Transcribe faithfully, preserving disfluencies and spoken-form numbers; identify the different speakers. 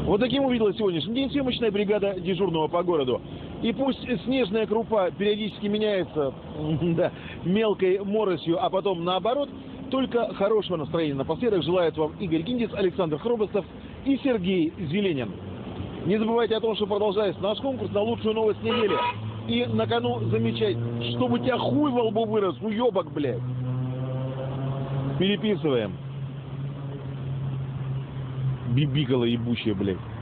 Speaker 1: Вот таким увидела сегодняшний день съемочная бригада дежурного по городу. И пусть снежная крупа периодически меняется да, мелкой моросью, а потом наоборот, только хорошего настроения напоследок желают вам Игорь Гиндис, Александр Хробостов и Сергей Зеленин. Не забывайте о том, что продолжается наш конкурс на лучшую новость недели. И на кону замечать, чтобы у тебя хуй во лбу вырос, уебок, блядь. Переписываем. Бибикала ебучая, блядь.